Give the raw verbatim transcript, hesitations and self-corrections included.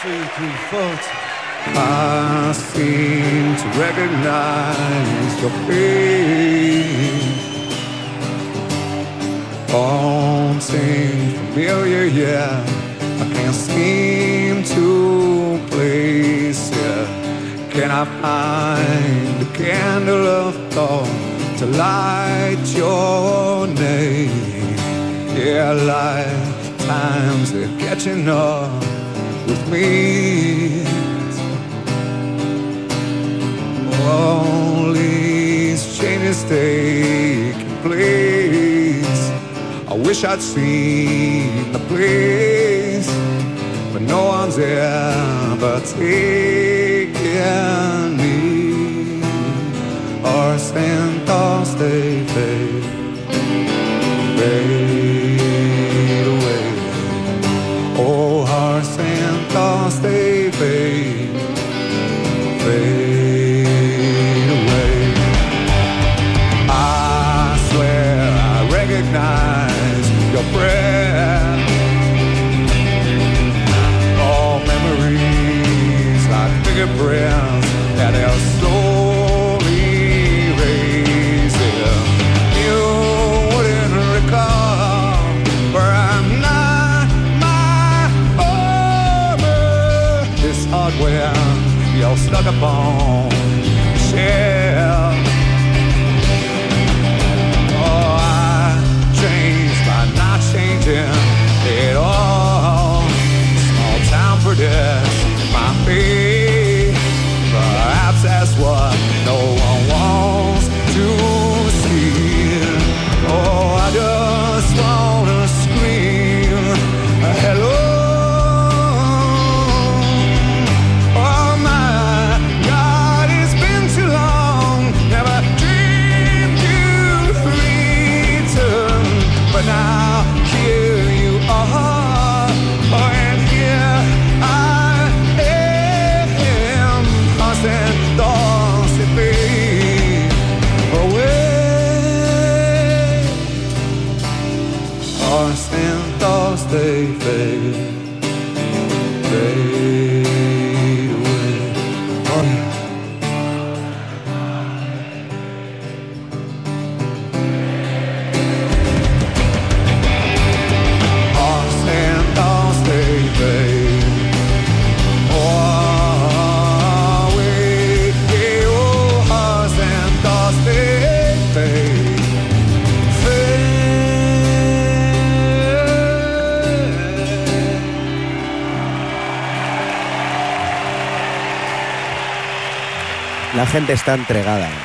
three, three, four. I seem to recognize your face. All seems familiar, yeah. I can't seem to place it. Can I find the candle of thought to light your name? Yeah, lifetimes they're catching up with me. All these changes taking place. I wish I'd seen the place, but no one's ever taken me. Or stand or stay, fade, fade away. Oh, hearts and thoughts, they fade, fade away. I swear I recognize your breath. All memories like fingerprints that they'll slowly erase it. You wouldn't recall, for I'm not my former. This hardware you're stuck upon shelf. Oh, I changed by not changing it all. Small town predicts my fate. Perhaps that's what no one wants to see. Oh, I just wanna scream hello. Oh my God, it's been too long. Never dreamed you'd return, but now here you are. Oh, and here I am. Constant thoughts that fade away. Constant thoughts they fade, fade away. Oh, yeah. Constant thoughts they fade. Oh, wait, yeah, oh, hearts and thoughts they fade, La gente está entregada.